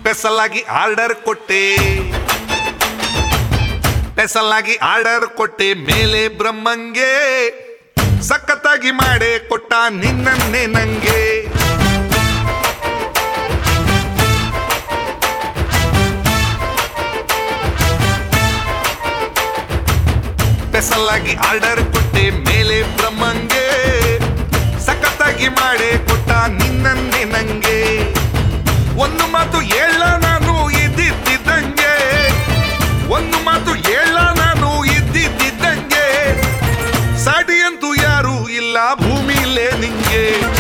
special ಆಗಿ order ಕೊಟ್ಟೆ ಮೇಲೆ ಬ್ರಹ್ಮಂಗೆ ಸಖತ್ತಾಗಿ ಮಾಡೇ ಕೊಟ್ಟ ನಿನ್ನನ್ನೇ ನಂಗೆ ಸ್ಪೆಷಲ್ ಆಗಿ ಆರ್ಡರ್ ಕೊಟ್ಟೆ ಮೇಲೆ ಬ್ರಹ್ಮಂಗೆ ಸಖತ್ತಾಗಿ ಮಾಡೇ ಕೊಟ್ಟ ನಿನ್ನನ್ನೇ ನಂಗೆ ಒಂದು ಮಾತು ಹೇಳ ನಾನು ಇದ್ದಿದ್ದಂಗೆ ಒಂದು ಮಾತು ಹೇಳ ನಾನು ಇದ್ದಿದ್ದಂಗೆ ಸಾಟಿಯಂತೂ ಯಾರು ಇಲ್ಲ ಭೂಮಿಲೇ ನಿಂಗೆ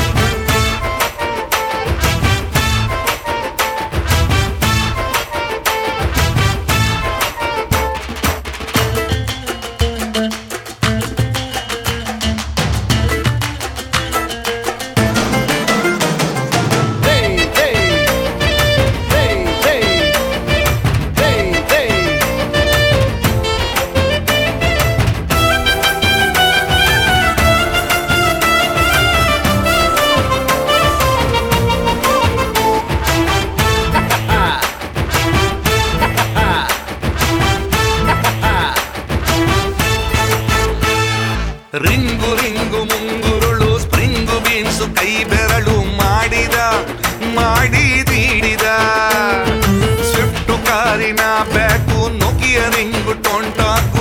ರಿಂಗು ರಿಂಗು ಮುಂಗುರುಳು ಸ್ಪ್ರಿಂಗು ಬೀನ್ಸು ಕೈ ಬೆರಳು ಮಾಡಿದೀಡಿದ ಸ್ವಿಫ್ಟ್ ಕಾರಿನ ಬ್ಯಾಕು ನೋಕಿಯ ರಿಂಗು ಟೊಂಟಾಕು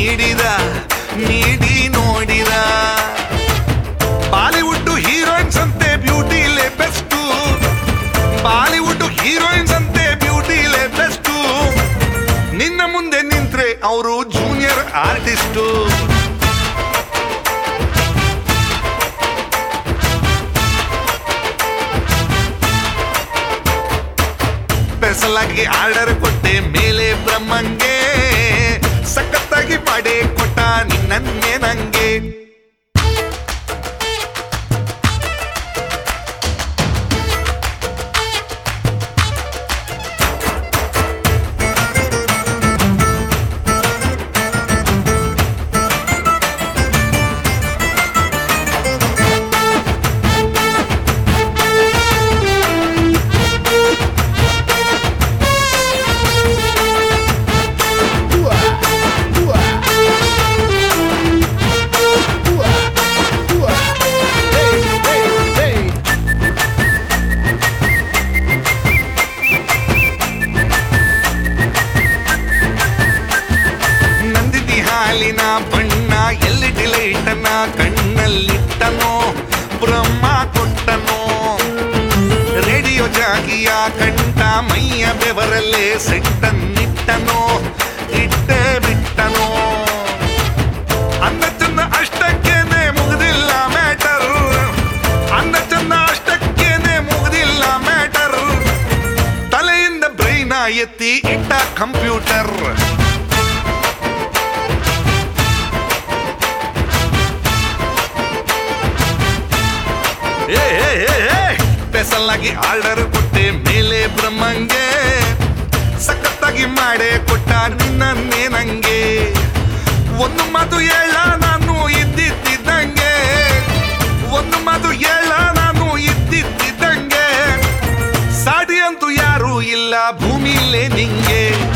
ನೀಡಿ ನೋಡಿದ ಬಾಲಿವುಡ್ ಹೀರೋಯಿನ್ಸ್ ಅಂತೆ ಬ್ಯೂಟಿಲೇ ಬೆಸ್ಟು ಬಾಲಿವುಡ್ ಹೀರೋಯಿನ್ಸ್ ಅಂತೆ ಬ್ಯೂಟಿಲೇ ಬೆಸ್ಟು ನಿನ್ನ ಮುಂದೆ ನಿಂತ್ರೆ ಅವರು ಜೂನಿಯರ್ ಆರ್ಟಿಸ್ಟು ಸ್ಪೆಷಲ್ ಆಗಿ ಆರ್ಡರ್ ಕೊಟ್ಟೆ ಮೇಲೆ ಬ್ರಹ್ಮಂಗೆ ಸಖತ್ತಾಗಿ ಮಾಡೇ ಕೊಟ್ಟ ನಿನ್ನನ್ನೇ ನಂಗೆ ಬಣ್ಣ ಎಲ್ಲಿ ಡಿಲೈಟನ ಕಣ್ಣಲ್ಲಿಟ್ಟನೋ ಬ್ರಹ್ಮ ಕೊಟ್ಟನೋ ರೇಡಿಯೋ ಜಾಗಿಯ ಕಂಠ ಮೈಯ ಬೆವರಲ್ಲೇ ಸೆಟ್ಟನ್ನಿಟ್ಟನೋ ಇಟ್ಟೇ ಬಿಟ್ಟನೋ ಅಂದ ಚಂದ ಅಷ್ಟಕ್ಕೇನೆ ಮುಗ್ದಿಲ್ಲ ಮ್ಯಾಟರ್ ಅಂದ ಚಂದ ಅಷ್ಟಕ್ಕೇನೆ ಮುಗ್ದಿಲ್ಲ ಮ್ಯಾಟರ್ ತಲೆಯಿಂದ ಬ್ರೈನ ಎತ್ತಿ ಇಟ್ಟ ಕಂಪ್ಯೂಟರ್ ಸ್ಪೆಷಲ್ ಆಗಿ ಆರ್ಡರ್ ಕೊಟ್ಟೆ ಮೇಲೆ ಬ್ರಹ್ಮಂಗೆ ಸಖತ್ತಾಗಿ ಮಾಡೇ ಕೊಟ್ಟ ನಿನ್ನನ್ನೇ ನಂಗೆ ಒಂದು ಮಾತು ಹೇಳ ನಾನು ಇದ್ದಿದ್ದಂಗೆ ಒಂದು ಮಾತು ಹೇಳ ನಾನು ಇದ್ದಿದ್ದಂಗೆ ಸಾಟಿಯಂತೂ ಯಾರು ಇಲ್ಲ ಭೂಮಿಲೇ ನಿಂಗೆ